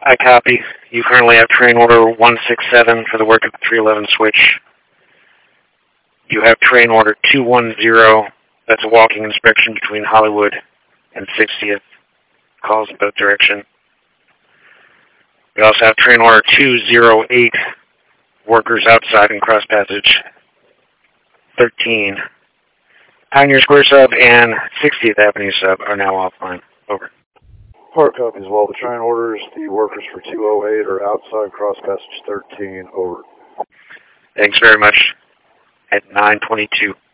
I copy. You currently have train order 167 for the work at the 311 switch. You have train order 210. That's a walking inspection between Hollywood and 60th. Calls in both direction. We also have train order 208. Workers outside in cross passage 13. Pioneer Square sub and 60th Avenue sub are now offline. Over. Hard copies. While the train orders, the workers for 208 are outside cross passage 13. Over. Thanks very much. At 9:22.